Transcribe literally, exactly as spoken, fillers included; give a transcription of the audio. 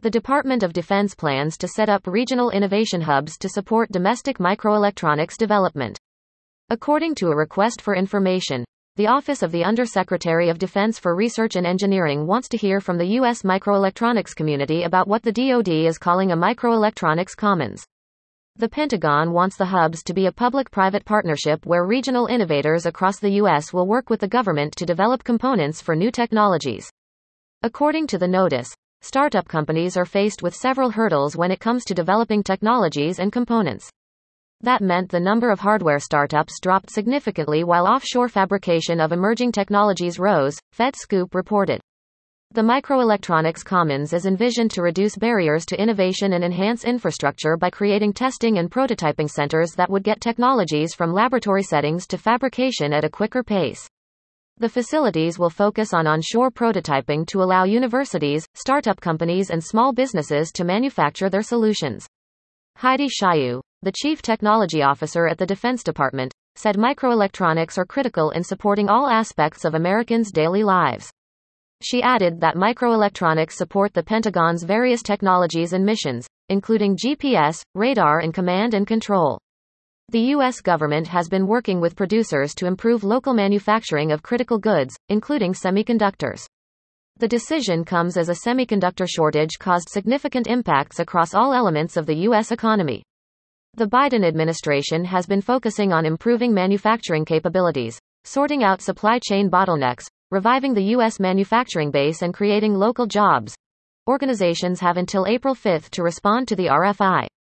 The Department of Defense plans to set up regional innovation hubs to support domestic microelectronics development. According to a request for information, the Office of the Undersecretary of Defense for Research and Engineering wants to hear from the U S microelectronics community about what the D O D is calling a microelectronics commons. The Pentagon wants the hubs to be a public-private partnership where regional innovators across the U S will work with the government to develop components for new technologies. According to the notice, startup companies are faced with several hurdles when it comes to developing technologies and components. That meant the number of hardware startups dropped significantly while offshore fabrication of emerging technologies rose, FedScoop reported. The Microelectronics Commons is envisioned to reduce barriers to innovation and enhance infrastructure by creating testing and prototyping centers that would get technologies from laboratory settings to fabrication at a quicker pace. The facilities will focus on onshore prototyping to allow universities, startup companies and small businesses to manufacture their solutions. Heidi Shyu, the Chief Technology Officer at the Defense Department, said microelectronics are critical in supporting all aspects of Americans' daily lives. She added that microelectronics support the Pentagon's various technologies and missions, including G P S, radar and command and control. The U S government has been working with producers to improve local manufacturing of critical goods, including semiconductors. The decision comes as a semiconductor shortage caused significant impacts across all elements of the U S economy. The Biden administration has been focusing on improving manufacturing capabilities, sorting out supply chain bottlenecks, reviving the U S manufacturing base and creating local jobs. Organizations have until April fifth to respond to the R F I.